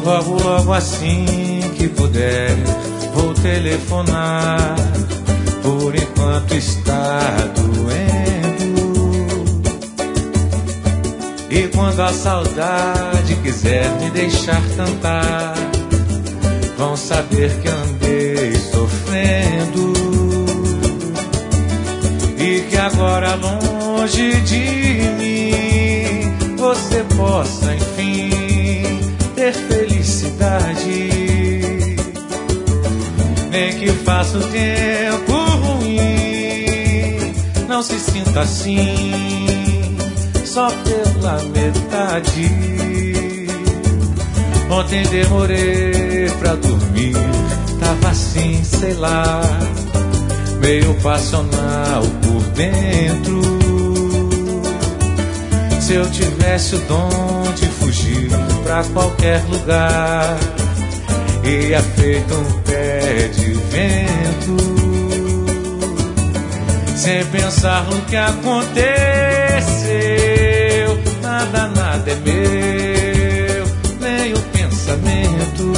Logo, logo assim que puder, vou telefonar. Por enquanto está doendo. E quando a saudade quiser me deixar cantar, vão saber que andei sofrendo. E que agora longe de mim você possa enfim ter felicidade. Nem que faça o tempo ruim, não se sinta assim, só pela metade. Ontem demorei pra dormir, tava assim, sei lá, meio passional por dentro. Se eu tivesse o dom de fugir pra qualquer lugar, ia feito um pé de vento, sem pensar no que aconteceu. Nada, nada é meu, nem o pensamento.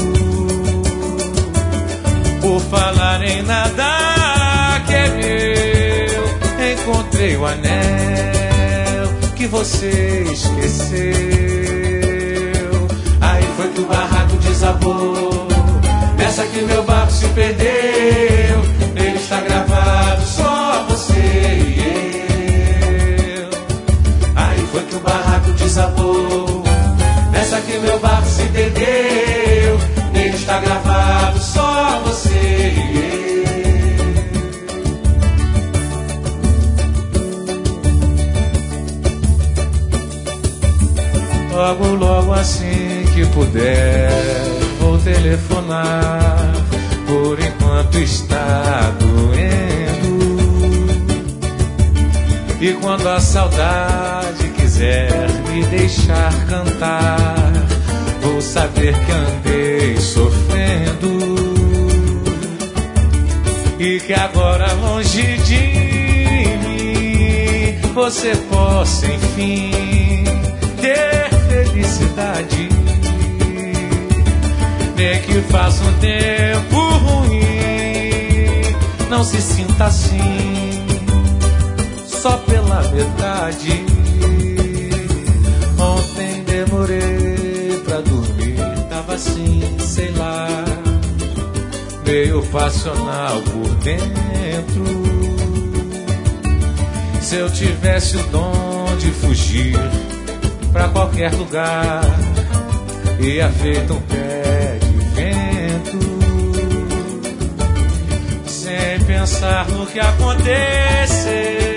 Por falar em nada que é meu, encontrei o anel que você esqueceu. Aí foi que o barraco desabou, nessa que meu barco se perdeu. Ele está gravado, só você e eu. Aí foi que o barraco desabou, nessa que meu barco se perdeu. Ele está gravado, só você e eu. Logo, logo assim que puder, vou telefonar. Por enquanto está doendo. E quando a saudade quiser me deixar cantar, vou saber que andei sofrendo. E que agora longe de mim você possa enfim ter felicidade. Nem que faça um tempo ruim, não se sinta assim, só pela metade. Ontem demorei pra dormir, tava assim, sei lá, meio passional por dentro. Se eu tivesse o dom de fugir pra qualquer lugar, ia feito um pé de vento, sem pensar no que aconteceu.